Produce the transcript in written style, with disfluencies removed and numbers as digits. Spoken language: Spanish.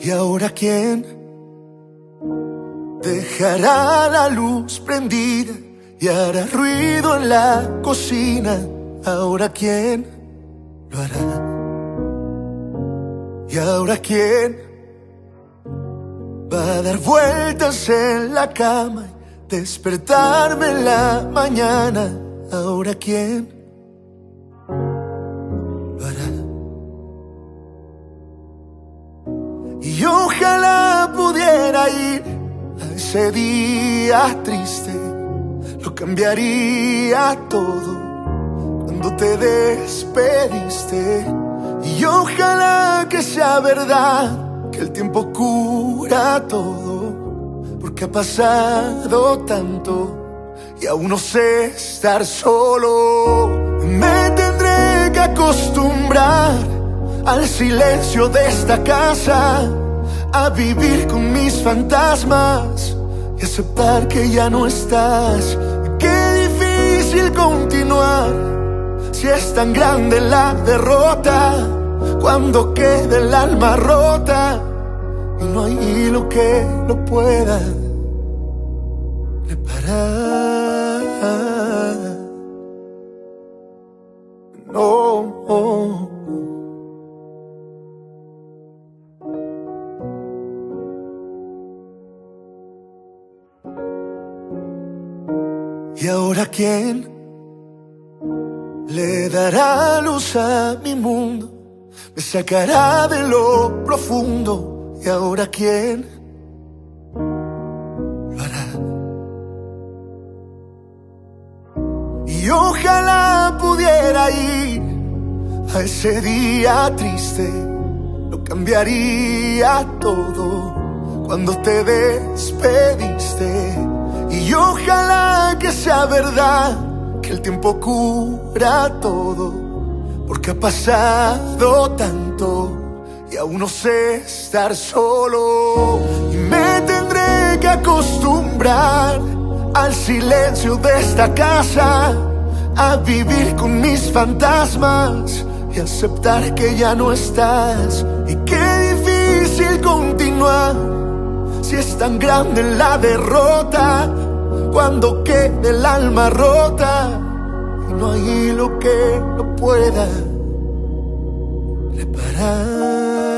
¿Y ahora quién dejará la luz prendida y hará ruido en la cocina? ¿Ahora quién lo hará? ¿Y ahora quién va a dar vueltas en la cama y despertarme en la mañana? ¿Ahora quién lo hará? Y ojalá pudiera ir a ese día triste, lo cambiaría todo cuando te despediste. Y ojalá que sea verdad que el tiempo cura todo, porque ha pasado tanto y aún no sé estar solo. Me tendré que acostumbrar al silencio de esta casa, a vivir con mis fantasmas y aceptar que ya no estás. Qué difícil continuar si es tan grande la derrota, cuando quede el alma rota y no hay hilo que lo pueda reparar. No. ¿Y ahora quién le dará luz a mi mundo? Me sacará de lo profundo. ¿Y ahora quién lo hará? Y ojalá pudiera ir a ese día triste, lo cambiaría todo cuando te despediste. Y ojalá que sea verdad que el tiempo cura todo, porque ha pasado tanto y aún no sé estar solo. Y me tendré que acostumbrar al silencio de esta casa, a vivir con mis fantasmas y aceptar que ya no estás. Y qué difícil continuar si es tan grande la derrota, cuando quede el alma rota y no hay hilo que lo pueda reparar.